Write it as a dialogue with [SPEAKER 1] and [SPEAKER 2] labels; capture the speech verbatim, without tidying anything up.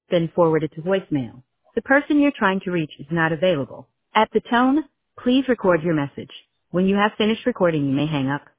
[SPEAKER 1] been forwarded to voicemail. The person you're trying to reach is not available. At the tone, please record your message. When you have finished recording, you may hang up.